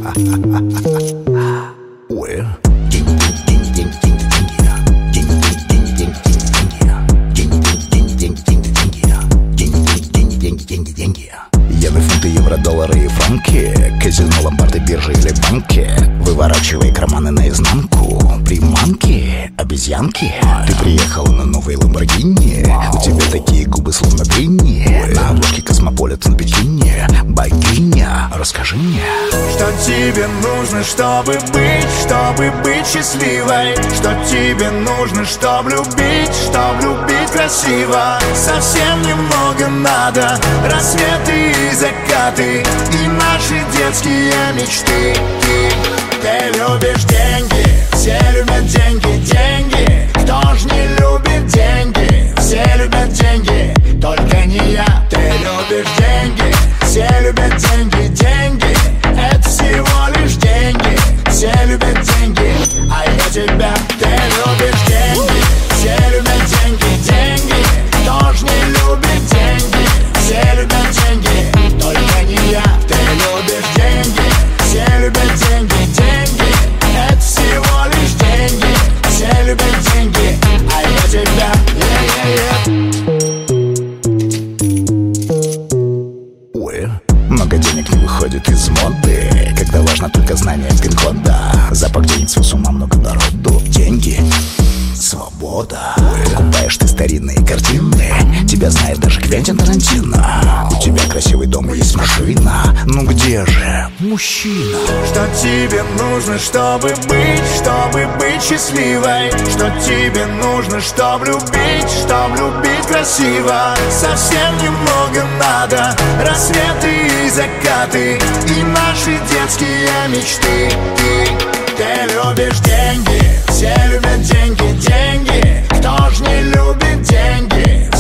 Ой. Евро, фунты, евро, доллары и франки, казино, ломбарды, биржи или банки. Выворачивай карманы наизнанку. Приманки, обезьянки. Ты приехал на новой Ламборгини. У тебя такие губы, словно брини. На обложке Космополитен бикини. Богиня, расскажи мне, что тебе нужно, чтобы быть счастливой. Что тебе нужно, чтобы любить красиво. Совсем немного надо, рассветы и закаты, и наши детские мечты. Ты любишь деньги, все любят деньги, деньги. Кто ж не любит деньги? Все любят деньги, только не я. Ты любишь деньги, все любят деньги, деньги. Это всего лишь деньги. Все любят деньги, а я тебя. Ты любишь деньги, все любят деньги, деньги. Кто ж не любит деньги? Все любят деньги, только не я. Ты любишь деньги, все любят деньги, деньги. Это всего лишь деньги. Все любят деньги, а я тебя. ой. Много денег не выходит из моды, когда важно только знание пин-кода. Запах денег с ума много народу. Деньги, свобода. Покупаешь ты старинные картины, тебя знает даже Квентин Тарантино. У тебя красивый дом и есть машина. Ну где же мужчина? Что тебе нужно, чтобы быть счастливой? Что тебе нужно, чтобы любить красиво? Совсем немного надо, рассветы и закаты, и наши детские мечты. Ты любишь деньги, все любят деньги, деньги. Кто ж не любит деньги?